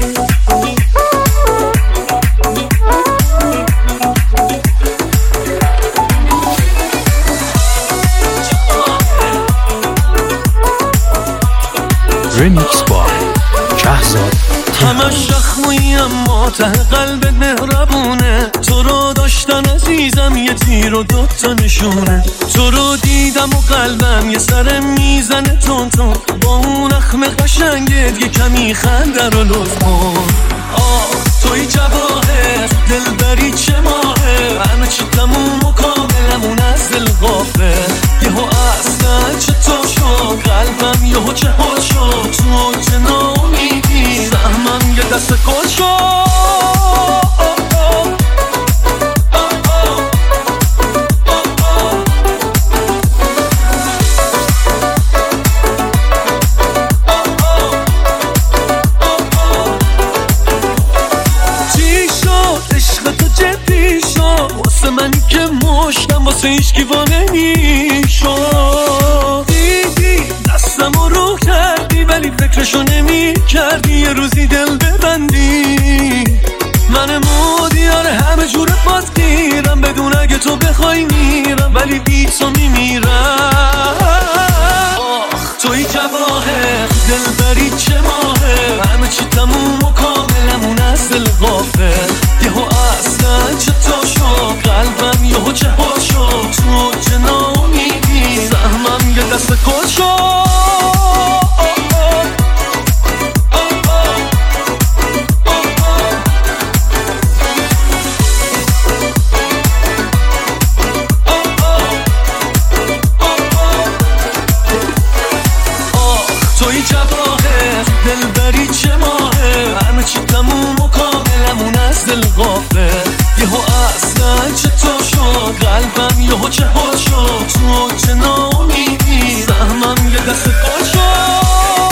ریمیکس با شهزاد. همش زخمی اما ته قلب مهربونه، تو رو داشتن عزیزم یه تیر و دوتا نشونه، تو رو دیدم و قلبم یه سر میزنه تون تون، با اون اخم قشنگت یه کمی خنده رو لطف کن. توی جواهر دلبری چه ماهه، همه چی تموم و کاملمون از دل غافه، یهو اصلا چطور شد قلبم یهو چه حال شد، تو چه ناامیدی سهمم یه دست کل شد. منی که مشتم واسه هیچکی وا نمیشد، دیدی دستم رو کردی ولی فکرشو نمی کردی یه روزی دل ببندی، من مودیار همه جور باز گیرم، بدون اگه تو بخوای میرم ولی بی تو میمیرم. توی جواهر دلبری چه ماهه، همه چی تموم و کاملمون از دل غافه، یهو اصلا چطور شد قلبم یهو چه حال شد، تو چه ناامیدی سهمم یه دست کل شد. توی جواهر دلبری چه ماهه، همه چی تموم و کاملمون از دل غافه، یهو اصلا چطور شد قلبم یهو چه حال شد، تو چه ناامیدی سهمم یه دست کل شد.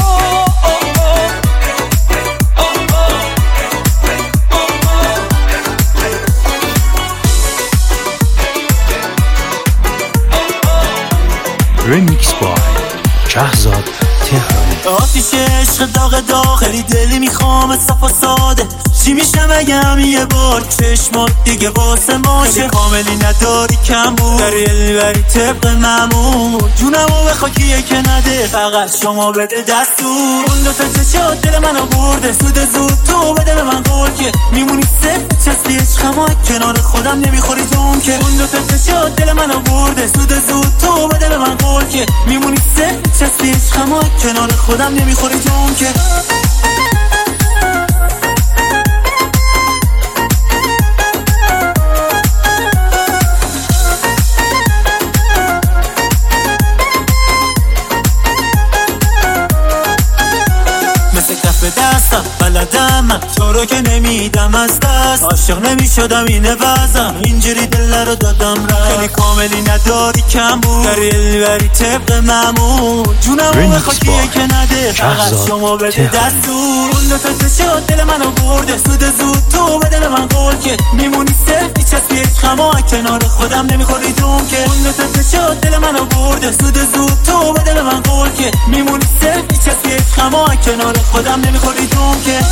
ریمیکس با شهزاد تهرانی. آتیش عشق داغ خیلی دلی میخوام صفا ساده، چی میشم اگم یه بار چشمات دیگه واسه ماشه، کاملی نداری کم بود داری الوری طبق معمول، جونمو به خاکیه که نده فقط شما بده دستور، اون دوتا چشات دل منو برده، زود تو بده به من قول که میمونی سفت چسبی عشقمو کنار خودم نمیخوری دوم، که اون دوتا چشات دل منو برده، زود تو بده به من قول که میمونی سفت چسبی عشقمو کنار خودم نمیخوری دوم، که دستم بلدم من تو رو که نمیدم از دست، عاشق نمیشدم اینه وزم اینجوری دل رو دادم رفت، خیلی کاملی نداری کم بود داری الوری طبق معمول، جونمو به خاکیه که نده فقط شما بده دستور، اون دوتا چشات دل منو برده، زود تو بده به من قول که میمونی سفتی چسبی عشقمو کنار خودم نمیخوری دوم، که اون دوتا چشات دل منو برده، زود تو بده به من قول که میمونی سفتی چسبی عشقمو کنار خودم نمیخوری دوم، که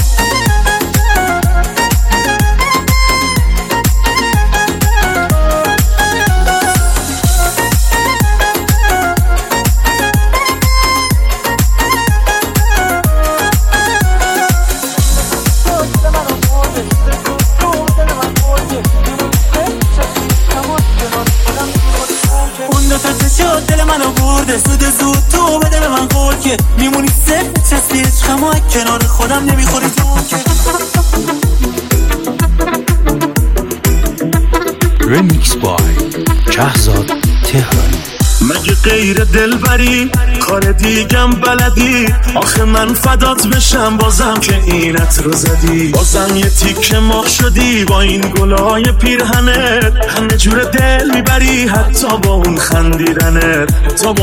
دل منو برده، زود تو بده به من قول که میمونی سفت چسبی عشقمو کنار خودم نمیخوری تو، که ریمیکس با شهزاد تهرانی. مگه غیر دلبری کار دیگم بلدی، آخه من فدات بشم بازم که اینت رو زدی، بازم یه تیکه مخ شدی با این گلای پیرهنت، همه جور دل میبری حتی با اون خندیدنت،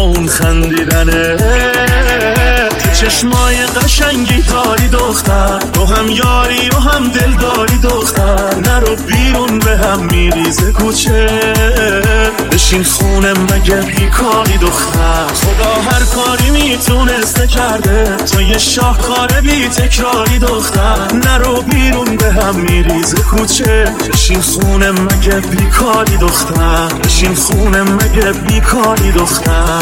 چشمای قشنگی داری دختر، تو هم یاری و هم دل داری دختر، نرو بیرون به هم میریزه کوچه، بشین خونه مگه بیکاری دختر، خدا هر کاری میتونسته کرده، تو یه شاهکار بی تکراری دختر. نرو بیرون به هم میریزه کوچه، بشین خونه مگه بیکاری دختر، بشین خونه مگه بیکاری دختر.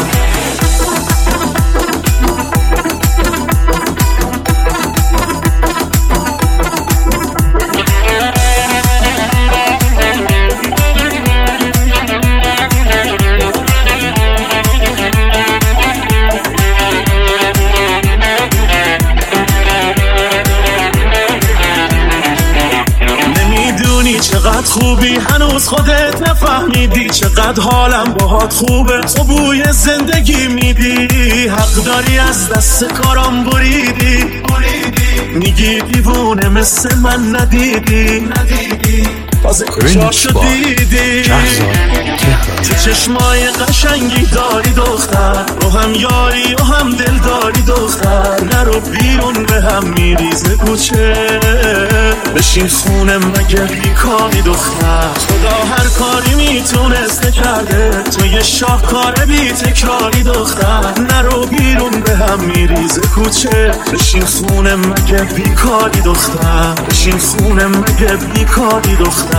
چقدر خوبی هنوز خودت نفهمیدی، چقدر حالم باهات خوبه، تو بوی زندگی میدی. حق داری از دست کارام بریدی، میگی دیوونه مثل من ندیدی، تازه کجا شو دیدی. تو چشمای قشنگی داری دختر، رو هم یاری و هم دل داری دختر. نرو بیرون به هم میریزه کوچه، بشین خونه مگه بیکاری دختر. خدا هر کاری میتونسته کرده، تو یه شاهکار بی تکراری دختر. نرو بیرون به هم میریزه کوچه، بشین خونه مگه بیکاری دختر، بشین خونه مگه بیکاری دختر.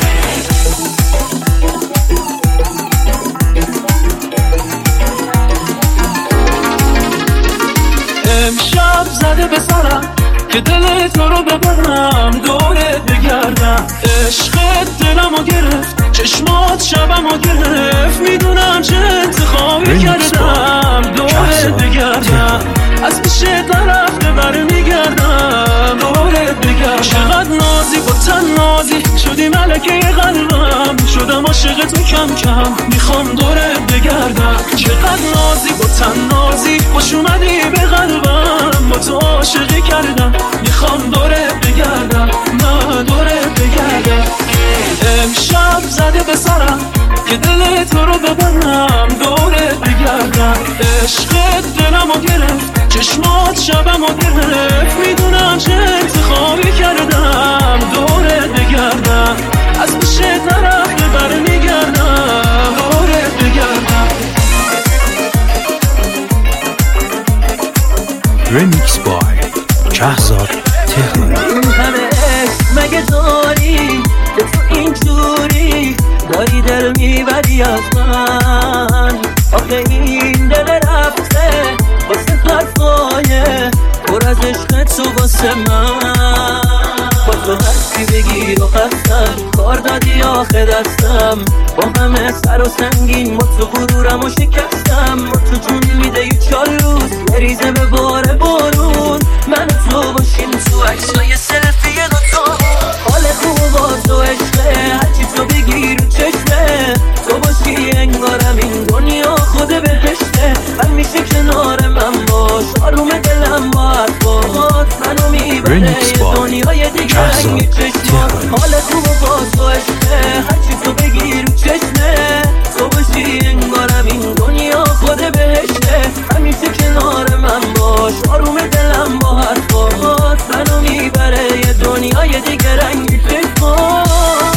امشب زده به سرم که دل تو رو ببرم، دورت بگردم. عشقت دلمو گرفت، چشمات شبمو گرفت. میدونم چه انتخابی کردم، دورت بگردم. از پیش طرف برمیگردم، دورت بگردم. چقدر نازی با تن نازی شدی ملکه قلبم، شدم عاشق تو کم کم، میخوام دورت بگردم. چقدر نازی با تن نازی خوش اومدی به قلبم، با تو عاشقی کردم، میخوام دورت بگردم، نه دورت بگردم. امشب زده به سرم که دل تو رو ببرم، دورت بگردم. عشقت دلمو گرفت، چشمات شبمو گرفت. میدونم چه انتخابی کردم، دورت بگردم. از پیش طرف برمیگردم، دورت بگردم. Remix by شهزاد تهرانی. این همه عشق مگه داری که تو اینجوری داری دل میبری از من؟ آخه این دل رفته واسه حرفای پر از عشق تو واسه من. با تو هرچی بگیر و خستم، کار دادی آخه دستم. با همه سر و سنگین ما تو غرورم و شکستم. ما تو جون میده یه 4 روز بریزه به بار بارون. من و تو باشیم تو عکسای سلفی دوتا، حال خوب با تو عشقه. هرچی تو بگی رو چشمه، تو باشی انگارم این دنیا خود بهشته. من میشه کنار من باش، آروم دلم با حرفات منو میبره یه دنیای دیگه. رنگی چشمات حال خوب با تو عشقه. هرچی تو بگی رو چشمه، تو باشی انگارم این دنیا خود بهشته. همیشه کنار من باش، آروم دلم با حرفات منو میبره یه دنیای دیگه. رنگی چشمات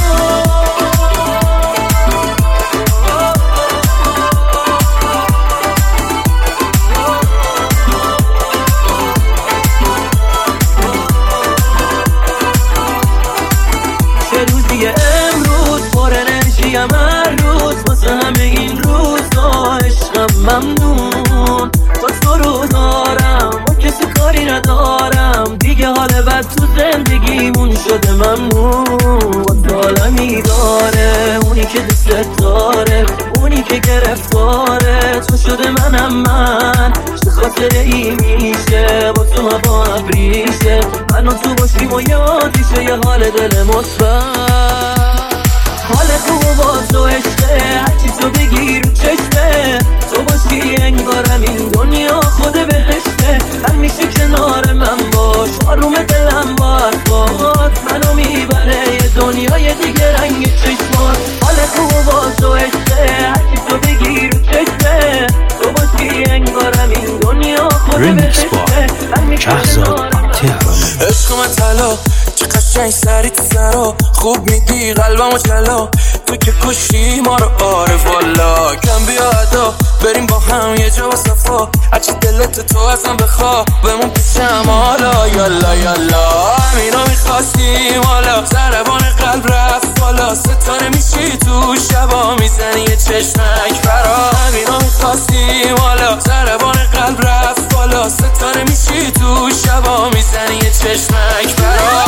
هر روز واسه همه این روزا عشقم ممنون. با تو رو دارم با کسی کاری ندارم دیگه. حال بد تو زندگیمون شده ممنون. با تو عالمی داره اونی که دوست داره، اونی که گرفتاره تو شده منم من. چه خاطره ای میشه با تو هوا ابریشه، من و تو باشیم و یادیشه یه حال دل مثبت. حال خوب با تو عشقه، هرچی تو بگی رو چشمه، تو باشی انگارم این دنیا خود بهشته. همیشه کنار من باش، آروم دلم با حرفات منو میبره یه دنیای دیگه. رنگ چشمات حال خوب با تو عشقه، هرچی تو بگی رو چشمه، تو باشی انگارم این دنیا خود بهشته. شهزاد تهرانی. عشق من طلا که قشنگ سری تو سرا، خوب میگی قلبمو جلا. تو که کشتی ما رو آره والا کم بیادا بریم با هم یه جا و صفا هرچی دلت تو ازم بخوا بمون پیشم حالا یالا یالا همینا میخواستیم حالا ضربان قلب رفت بالا ستاره میشی تو شبا میزنی یه چشمک برا همینا میخواستیم حالا ضربان قلب رفت بالا ستاره میشی تو شبا میزنی یه چشمک برا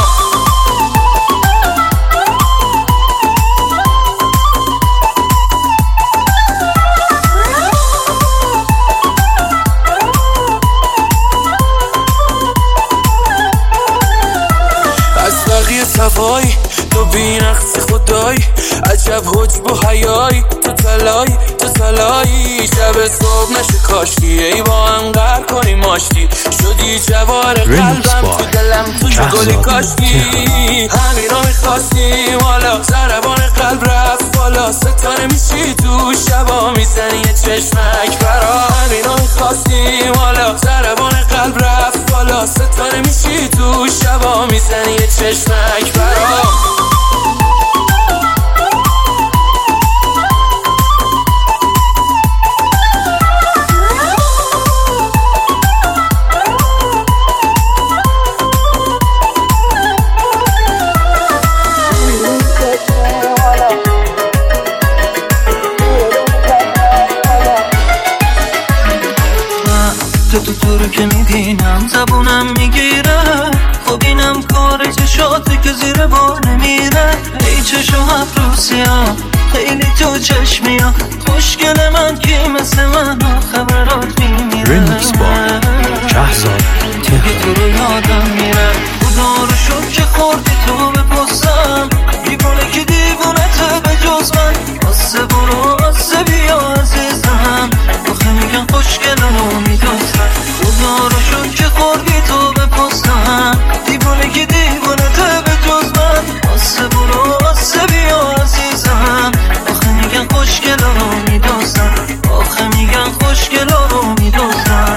صفایی تو بینقص خدایی عجب حجب و حیایی تو تلایی شب صبح نشه کاشتی ای با هم قر کنی ماشتی شدی جوار قلبم تو دلم تو گلی کاشتی همینا میخواستیم حالا ضربان قلب رفت بالا ستاره میشی تو شبا میزنی یه چشمک برا همینا میخواستیم حالا ضربان قلب رفت بالا ستاره میشی تو شبا میزنی یه چشمک برا تو رو که میبینم زبونم میگیره خب اینم کار چشاته که زیر بار نمیره ای چشم افروسیا خیلی تو چشمیا خوشگل من کی مثل من خبرات میمیره رمیکس با شهزاد تهرانی تو رو یادم میره خدا رو شد که خوردی تو به پستم دیوونه که دیوونته به جز من آسه برو آسه بیا عزیزم آخه میگن خوشگل رو میدوزن خدا رو شد که خوردی تو به پستم دیوونه که دیوونته به جز من آسه برو آسه بیا عزیزم آخه میگن خوشگل رو میدوزن آخه میگن خوشگل رو میدوزن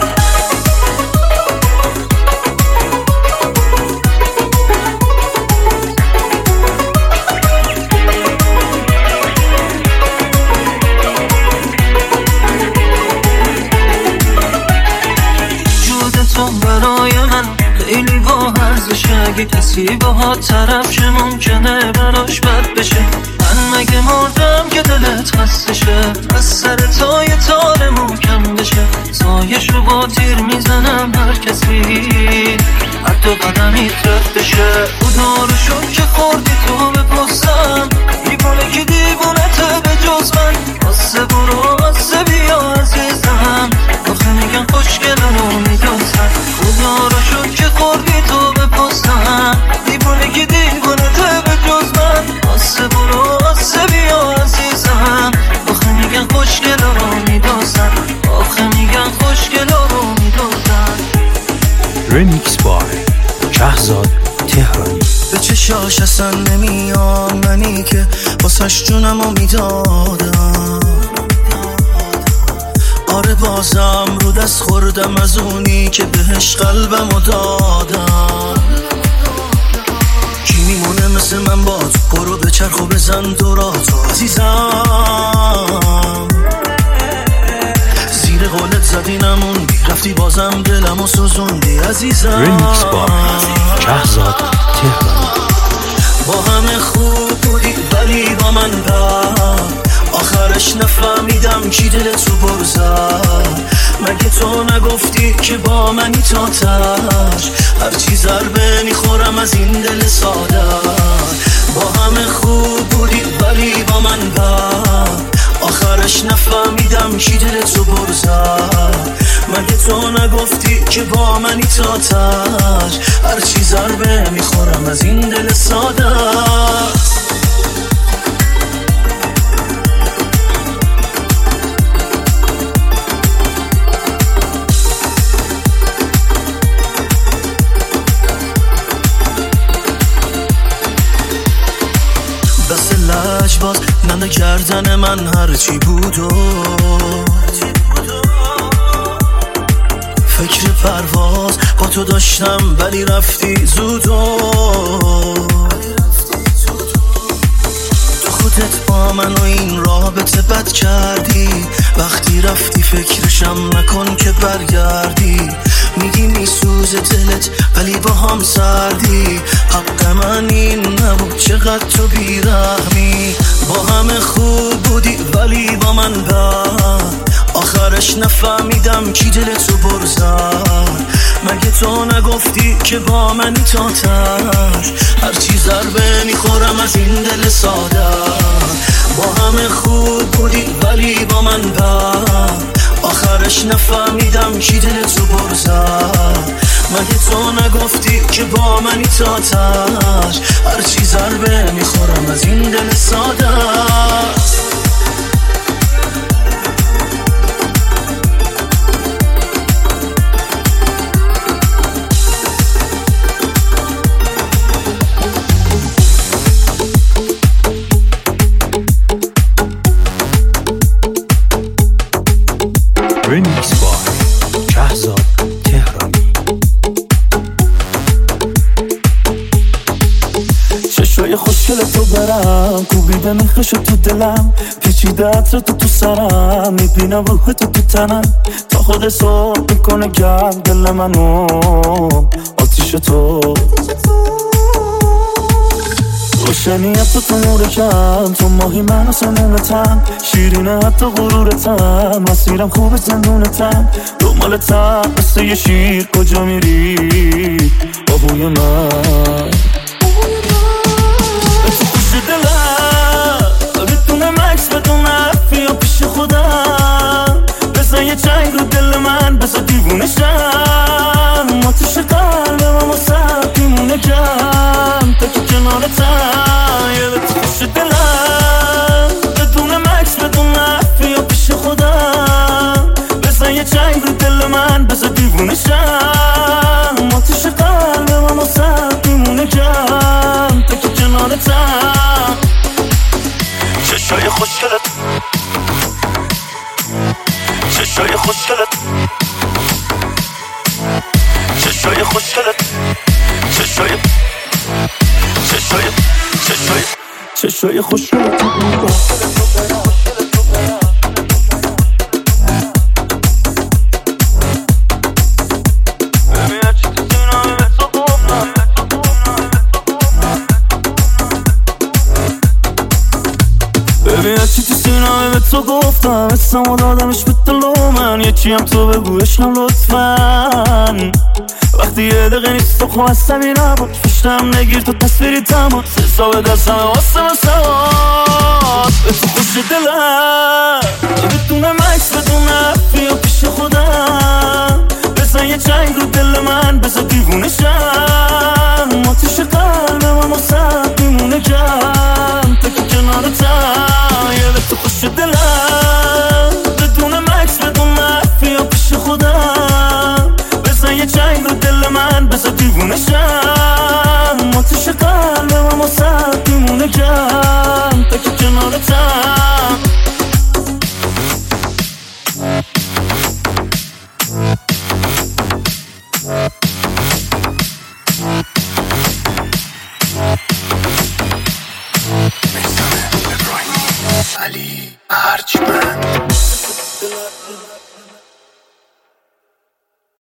برای من خیلی با ارزشه اگه کسی باهات طرف شه ممکنه براش بد بشه من مگه مردم که دلت خسته شه از سر تای تار محکم بشه سایشو با تیر میزنم هر کسی حتی قدمیت رد بشه خدا رو شد که خوردی تو به پستم دیوونه که دیوونته به جز من آسه برو آسه بیا عزیزم آخه میگن خوشگل رو میدوزن خدا رو شد که خوردی تو به پستم دیوونه که دیوونته به جز من آسه برو آسه بیا عزیزم آخه میگن خوشگل رو میدوزن آخه میگن خوشگل رو میدوزن رمیکس با شهزاد تهرانی به چشاش اصلا نمیام منی که واسش جونمو میدادم آره بازم رو دست خوردم از اونی که بهش قلبمو دادم کی میمونه مثل من با تو برو به چرخ و بزن دوراتو عزیزم زیر قولت زدی نموندی رفتی بازم دلمو سوزوندی عزیزم رمیکس با شهزاد تهرانی با همه خوب بودی ولی با من بد آخرش نفهمیدم کی دلتو برزد مگه تو نگفتی که با منی تا تش هرچی ضربه میخورم از این دل ساده با همه خوب بودی ولی با من بد آخرش نفهمیدم کی دلتو برزد مگه تو نگفتی که با منی تا تش هرچی ضربه میخورم از این دل ساده دست لجباز ننده گردن من هرچی بود و فکر پرواز با تو داشتم ولی رفتی زود و تو خودت با من و این رابطه بد کردی. وقتی رفتی فکرشم نکن که برگردی. میگی میسوزه دلت ولی با هم سردی. حق من این نبود چقدر تو بیرحمی. با همه خوب بودی ولی با من بد. آخرش نفهمیدم کی دلتو برزد. مگه تو نگفتی که با منی تا تر؟ هرچی ضربه میخورم از این دل ساده. با همه خوب بودی ولی با من بد. آخرش نفهمیدم کی دلتو برزد. مگه تو نگفتی که با منی تا تر؟ هرچی ضربه میخورم از این دل ساده. Remix by شهزاد تهرانی. چشای خوشگل تو برم کوبیده میخش تو دلم. پیچیده عطر تو سرم میبینم روح تو تنم. تا خود صبح میکنه گرم دل منو آتیش تو. روشنیت تو نورکم تو ماهی من و سمونتم. شیرینه حتی غرورتم مسیرم خوب زندونتم. دنبالتم مثل یه شیر کجا میری آهوی من. به تو خوش دلم بدون مکس بدون حرفی یا پیش خودم. بزن یه چنگ رو دل من بزن دیوونه شم. آتیش قلبم اما سر دیمونه کم تا که کنارتم. یه به تو خوش دلم بدون مکس بدون حرفی یا پیش خودم. بزن یه چنگ رو دل من بزن دیوونه شم. آتیش قلبم اما سر دیمونه کم تا که کنارتم. چشای خوشگلت چشای خوشگلت چشای خوشگلت چشای چشای خوشگلت. ببین چی تو سینامه به تو گفتم. اسمو دادمش به دلو من. یکی هم تو بگو عشقم لطفاً. وقتی یه دقیقه نیست تو خواستم این نباش. پشتم نگیر تو تصویری تماس. حساب دستم واسه مساوات. به تو خوش دلم بدون مکس بدون حرفی یا پیش خودم. بزن یه چنگ رو دل من بزن دیوونه شم. آتیش قلبم اما سر دیمونه کم تا که کنارتم. یه به تو خوش دلم بدون مکس بدون حرفی یا پیش خودم. بزن یه چنگ رو دل من بزن دیوونه شم. آتیش قلبم اما سر دیمونه کم تا که کنارتم. علی ارجمند.